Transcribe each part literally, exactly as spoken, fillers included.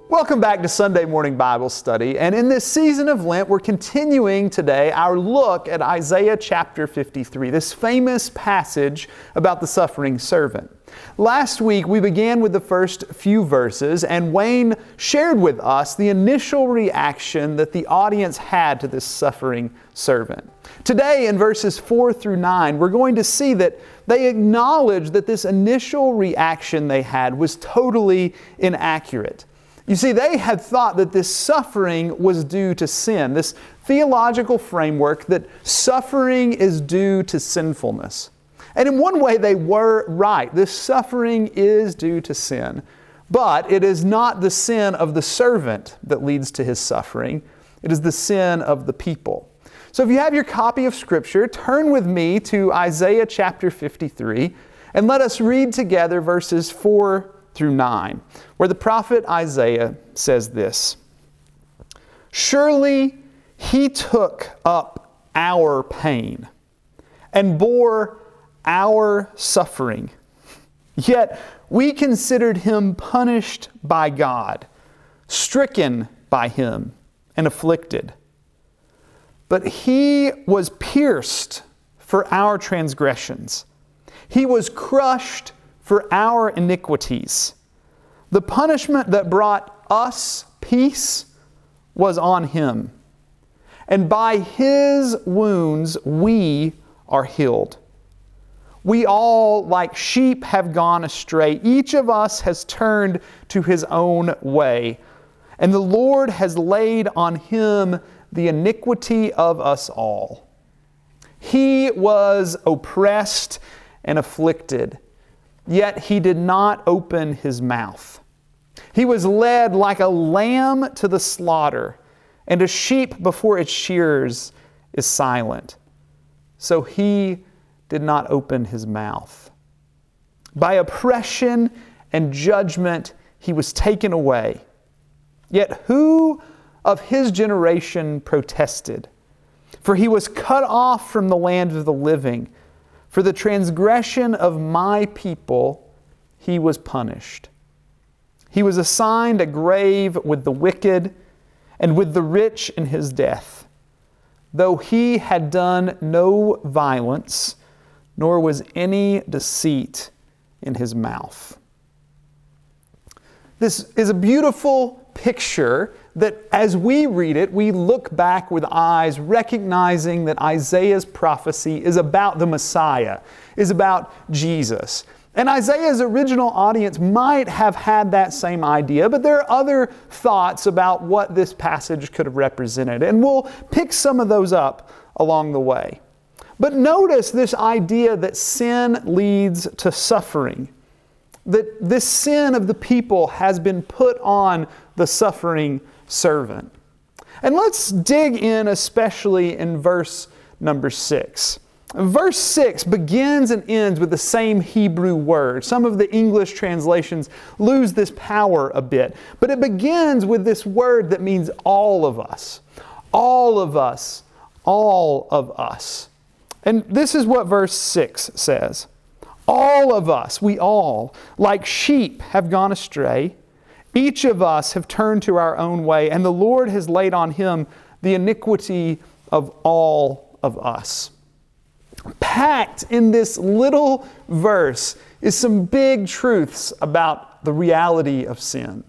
Welcome back to Sunday Morning Bible Study, and in this season of Lent, we're continuing today our look at Isaiah chapter fifty-three, this famous passage about the suffering servant. Last week, we began with the first few verses, and Wayne shared with us the initial reaction that the audience had to this suffering servant. Today, in verses four through nine, we're going to see that they acknowledge that this initial reaction they had was totally inaccurate. You see, they had thought that this suffering was due to sin, this theological framework that suffering is due to sinfulness. And in one way, they were right. This suffering is due to sin. But it is not the sin of the servant that leads to his suffering. It is the sin of the people. So if you have your copy of Scripture, turn with me to Isaiah chapter fifty-three, and let us read together verses four through nine, where the prophet Isaiah says this: "Surely he took up our pain and bore our suffering, yet we considered him punished by God, stricken by him, and afflicted. But he was pierced for our transgressions. He was crushed for our iniquities. The punishment that brought us peace was on him, and by his wounds we are healed. We all, like sheep, have gone astray. Each of us has turned to his own way, and the Lord has laid on him the iniquity of us all. He was oppressed and afflicted, yet he did not open his mouth. He was led like a lamb to the slaughter, and a sheep before its shearers is silent. So he did not open his mouth. By oppression and judgment he was taken away. Yet who of his generation protested? For he was cut off from the land of the living. For the transgression of my people he was punished. He was assigned a grave with the wicked and with the rich in his death, though he had done no violence, nor was any deceit in his mouth." This is a beautiful picture that as we read it, we look back with eyes recognizing that Isaiah's prophecy is about the Messiah, is about Jesus. And Isaiah's original audience might have had that same idea, but there are other thoughts about what this passage could have represented. And we'll pick some of those up along the way. But notice this idea that sin leads to suffering, that this sin of the people has been put on the suffering servant. And let's dig in especially in verse number six. Verse six begins and ends with the same Hebrew word. Some of the English translations lose this power a bit, but it begins with this word that means all of us. All of us. All of us. And this is what verse six says: "All of us, we all, like sheep have gone astray. Each of us have turned to our own way, and the Lord has laid on him the iniquity of all of us." Packed in this little verse is some big truths about the reality of sin.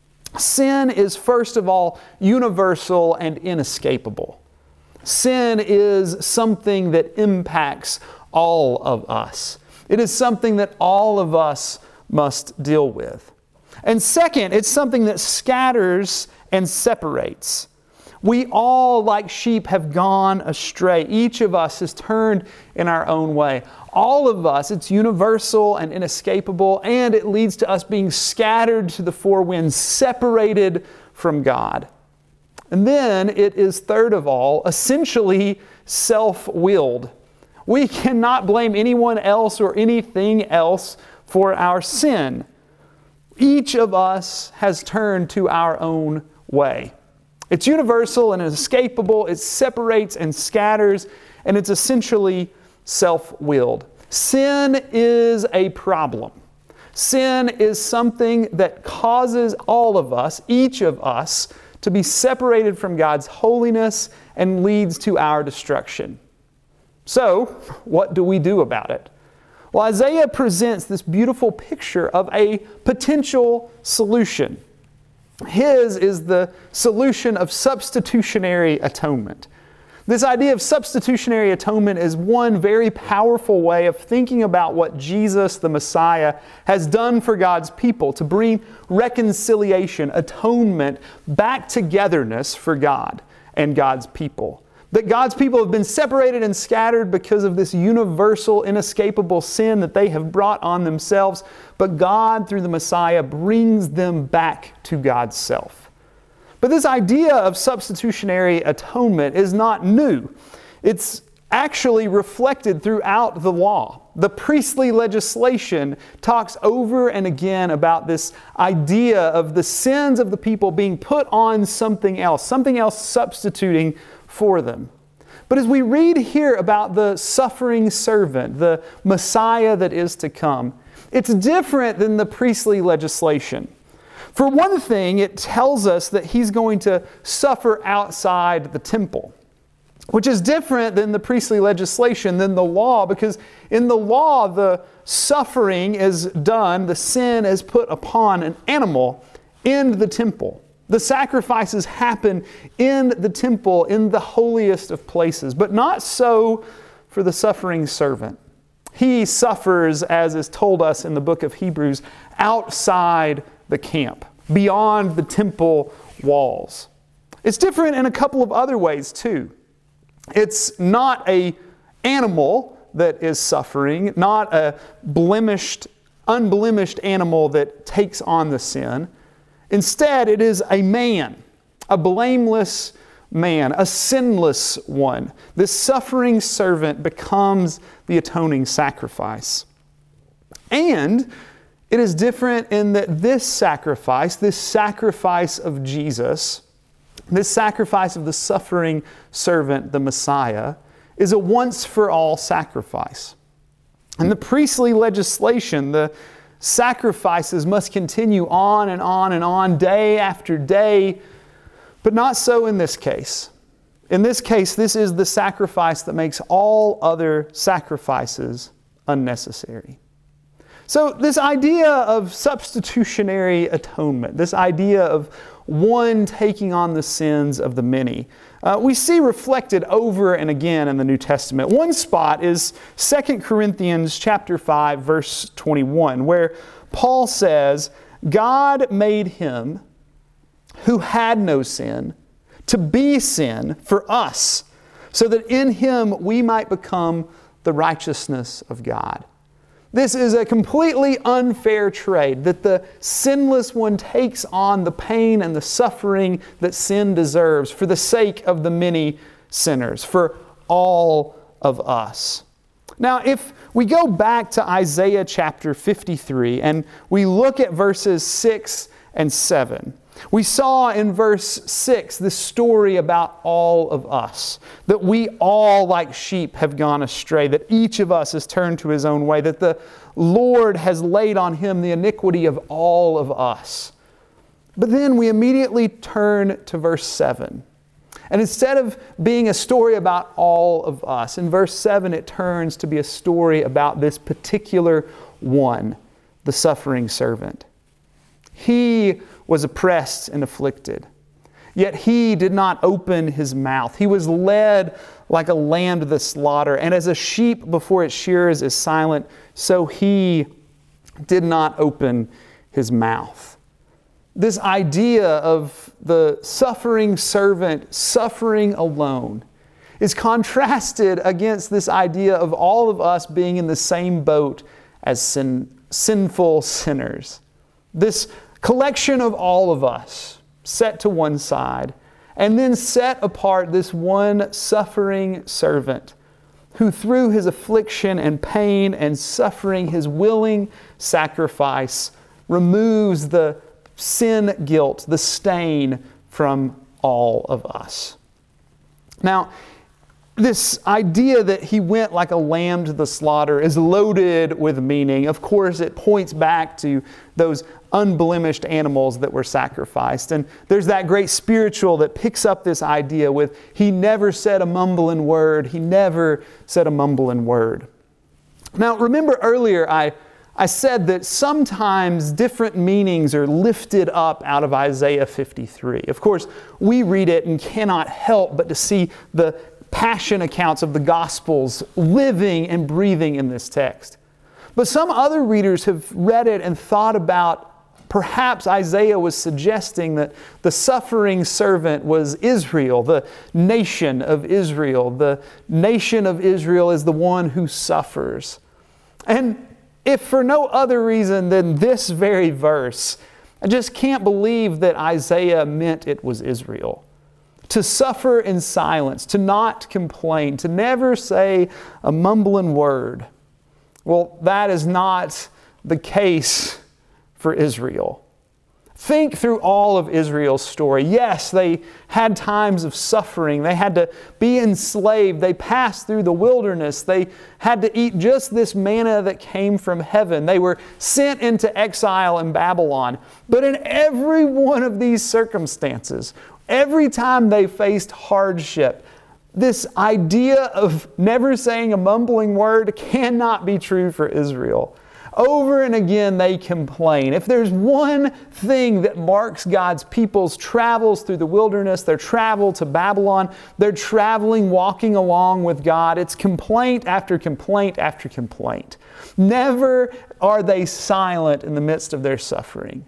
Sin is, first of all, universal and inescapable. Sin is something that impacts all of us. It is something that all of us must deal with. And second, it's something that scatters and separates. We all, like sheep, have gone astray. Each of us has turned in our own way. All of us, it's universal and inescapable, and it leads to us being scattered to the four winds, separated from God. And then it is, third of all, essentially self-willed. We cannot blame anyone else or anything else for our sin. Each of us has turned to our own way. It's universal and inescapable. It separates and scatters, and it's essentially self-willed. Sin is a problem. Sin is something that causes all of us, each of us, to be separated from God's holiness and leads to our destruction. So, what do we do about it? Well, Isaiah presents this beautiful picture of a potential solution. His is the solution of substitutionary atonement. This idea of substitutionary atonement is one very powerful way of thinking about what Jesus, the Messiah, has done for God's people to bring reconciliation, atonement, back togetherness for God and God's people. That God's people have been separated and scattered because of this universal, inescapable sin that they have brought on themselves, but God, through the Messiah, brings them back to God's self. But this idea of substitutionary atonement is not new. It's actually reflected throughout the law. The priestly legislation talks over and again about this idea of the sins of the people being put on something else, something else substituting for them. But as we read here about the suffering servant, the Messiah that is to come, it's different than the priestly legislation. For one thing, it tells us that He's going to suffer outside the temple, which is different than the priestly legislation, than the law, because in the law, the suffering is done, the sin is put upon an animal in the temple. The sacrifices happen in the temple, in the holiest of places, but not so for the suffering servant. He suffers, as is told us in the book of Hebrews, outside the camp, beyond the temple walls. It's different in a couple of other ways too. It's not an animal that is suffering, not a blemished, unblemished animal that takes on the sin. Instead, it is a man, a blameless man, a sinless one. This suffering servant becomes the atoning sacrifice. And it is different in that this sacrifice, this sacrifice of Jesus, this sacrifice of the suffering servant, the Messiah, is a once-for-all sacrifice. In the priestly legislation, the sacrifices must continue on and on and on, day after day, but not so in this case. In this case, this is the sacrifice that makes all other sacrifices unnecessary. So this idea of substitutionary atonement, this idea of one taking on the sins of the many, uh, we see reflected over and again in the New Testament. One spot is Second Corinthians chapter five, verse twenty-one, where Paul says, God made Him who had no sin to be sin for us, so that in Him we might become the righteousness of God. This is a completely unfair trade, that the sinless one takes on the pain and the suffering that sin deserves for the sake of the many sinners, for all of us. Now, if we go back to Isaiah chapter fifty-three and we look at verses six and seven, we saw in verse six the story about all of us, that we all like sheep have gone astray, that each of us has turned to his own way, that the Lord has laid on Him the iniquity of all of us. But then we immediately turn to verse seven. And instead of being a story about all of us, in verse seven it turns to be a story about this particular one, the suffering servant. He was oppressed and afflicted, yet He did not open His mouth. He was led like a lamb to the slaughter, and as a sheep before its shearers is silent, so He did not open His mouth. This idea of the suffering servant suffering alone is contrasted against this idea of all of us being in the same boat as sin, sinful sinners. This collection of all of us set to one side, and then set apart this one suffering servant who through His affliction and pain and suffering, His willing sacrifice, removes the sin guilt, the stain from all of us. Now, This idea that he went like a lamb to the slaughter is loaded with meaning. Of course, it points back to those unblemished animals that were sacrificed. And there's that great spiritual that picks up this idea with, he never said a mumbling word. He never said a mumbling word. Now, remember earlier I, I said that sometimes different meanings are lifted up out of Isaiah fifty-three. Of course, we read it and cannot help but to see the passion accounts of the Gospels living and breathing in this text. But some other readers have read it and thought about perhaps Isaiah was suggesting that the suffering servant was Israel, the nation of Israel. The nation of Israel is the one who suffers. And if for no other reason than this very verse, I just can't believe that Isaiah meant it was Israel. To suffer in silence, to not complain, to never say a mumbling word. Well, that is not the case for Israel. Think through all of Israel's story. Yes, they had times of suffering. They had to be enslaved. They passed through the wilderness. They had to eat just this manna that came from heaven. They were sent into exile in Babylon. But in every one of these circumstances, every time they faced hardship, this idea of never saying a mumbling word cannot be true for Israel. Over and again they complain. If there's one thing that marks God's people's travels through the wilderness, their travel to Babylon, their traveling, walking along with God, it's complaint after complaint after complaint. Never are they silent in the midst of their suffering.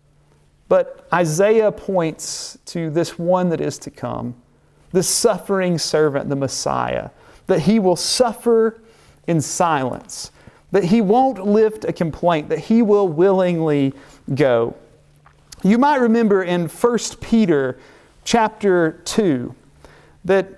But Isaiah points to this one that is to come, the suffering servant, the Messiah, that he will suffer in silence, that he won't lift a complaint, that he will willingly go. You might remember in First Peter chapter two that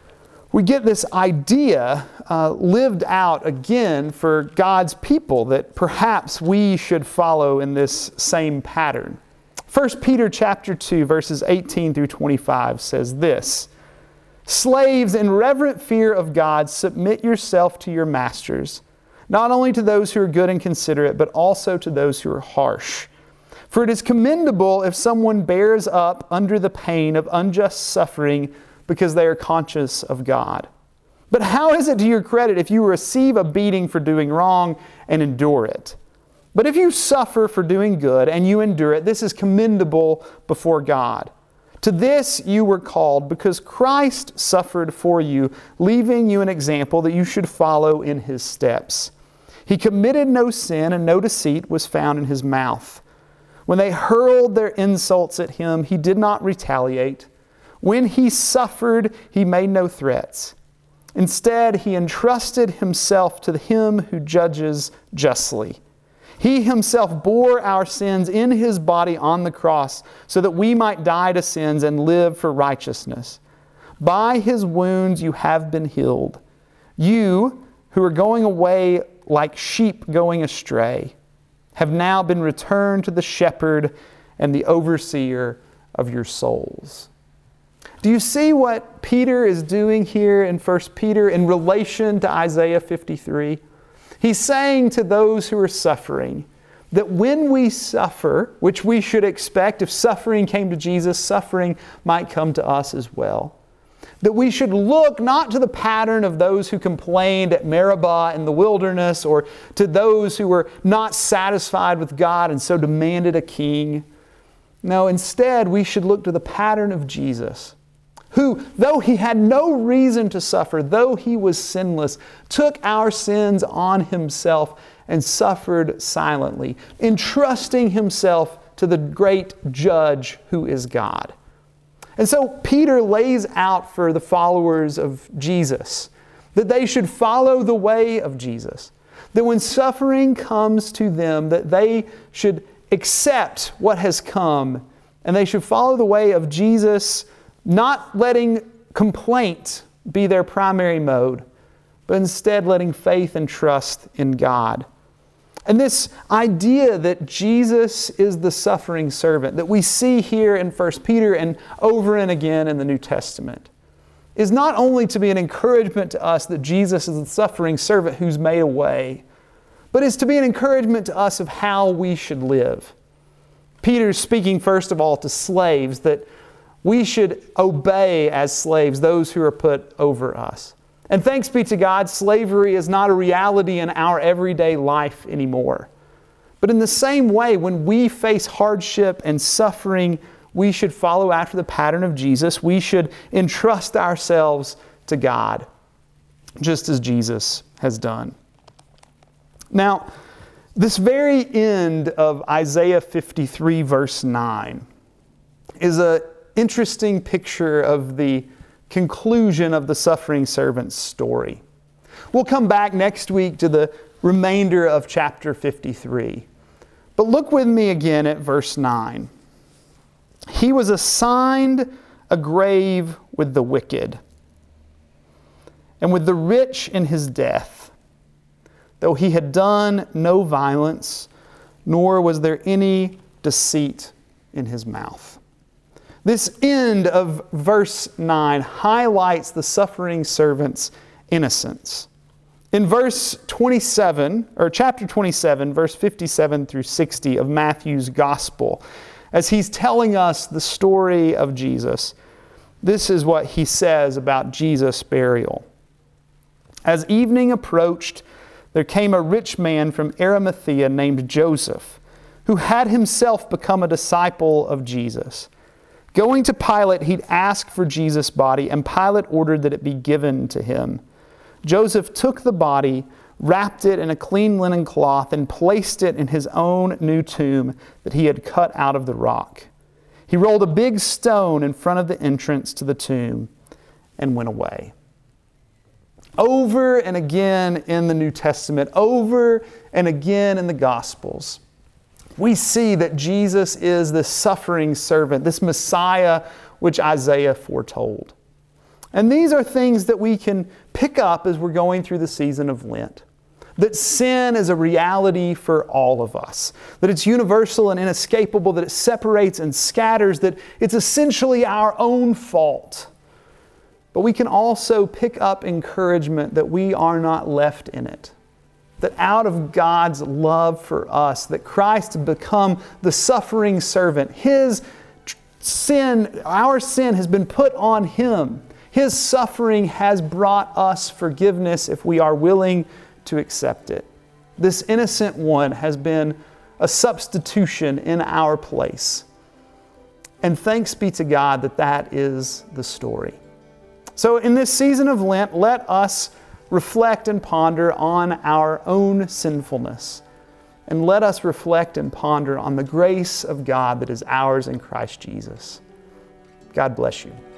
we get this idea uh, lived out again for God's people that perhaps we should follow in this same pattern. First Peter chapter two, verses eighteen through twenty-five says this, "Slaves, in reverent fear of God, submit yourself to your masters, not only to those who are good and considerate, but also to those who are harsh. For it is commendable if someone bears up under the pain of unjust suffering because they are conscious of God. But how is it to your credit if you receive a beating for doing wrong and endure it? But if you suffer for doing good and you endure it, this is commendable before God. To this you were called because Christ suffered for you, leaving you an example that you should follow in his steps. He committed no sin and no deceit was found in his mouth. When they hurled their insults at him, he did not retaliate. When he suffered, he made no threats. Instead, he entrusted himself to him who judges justly. He himself bore our sins in his body on the cross so that we might die to sins and live for righteousness. By his wounds you have been healed. You, who are going away like sheep going astray, have now been returned to the shepherd and the overseer of your souls." Do you see what Peter is doing here in First Peter in relation to Isaiah fifty-three? He's saying to those who are suffering that when we suffer, which we should expect if suffering came to Jesus, suffering might come to us as well. That we should look not to the pattern of those who complained at Meribah in the wilderness or to those who were not satisfied with God and so demanded a king. No, instead we should look to the pattern of Jesus, who, though he had no reason to suffer, though he was sinless, took our sins on himself and suffered silently, entrusting himself to the great judge who is God. And so Peter lays out for the followers of Jesus that they should follow the way of Jesus, that when suffering comes to them, that they should accept what has come and they should follow the way of Jesus, not letting complaint be their primary mode, but instead letting faith and trust in God. And this idea that Jesus is the suffering servant that we see here in First Peter and over and again in the New Testament, is not only to be an encouragement to us that Jesus is the suffering servant who's made a way, but is to be an encouragement to us of how we should live. Peter's speaking first of all to slaves, that we should obey as slaves those who are put over us. And thanks be to God, slavery is not a reality in our everyday life anymore. But in the same way, when we face hardship and suffering, we should follow after the pattern of Jesus. We should entrust ourselves to God, just as Jesus has done. Now, this very end of Isaiah fifty-three, verse nine, is an interesting picture of the conclusion of the suffering servant's story. We'll come back next week to the remainder of chapter fifty-three. But look with me again at verse nine. He was assigned a grave with the wicked, and with the rich in his death, though he had done no violence, nor was there any deceit in his mouth. This end of verse nine highlights the suffering servant's innocence. In verse twenty-seven, or chapter twenty-seven, verse fifty-seven through sixty of Matthew's Gospel, as he's telling us the story of Jesus, this is what he says about Jesus' burial. As evening approached, there came a rich man from Arimathea named Joseph, who had himself become a disciple of Jesus. Going to Pilate, he'd asked for Jesus' body, and Pilate ordered that it be given to him. Joseph took the body, wrapped it in a clean linen cloth, and placed it in his own new tomb that he had cut out of the rock. He rolled a big stone in front of the entrance to the tomb and went away. Over and again in the New Testament, over and again in the Gospels, we see that Jesus is this suffering servant, this Messiah which Isaiah foretold. And these are things that we can pick up as we're going through the season of Lent. That sin is a reality for all of us. That it's universal and inescapable, that it separates and scatters, that it's essentially our own fault. But we can also pick up encouragement that we are not left in it. That out of God's love for us, that Christ had become the suffering servant. His sin, our sin has been put on Him. His suffering has brought us forgiveness if we are willing to accept it. This innocent one has been a substitution in our place. And thanks be to God that that is the story. So in this season of Lent, let us reflect and ponder on our own sinfulness. And let us reflect and ponder on the grace of God that is ours in Christ Jesus. God bless you.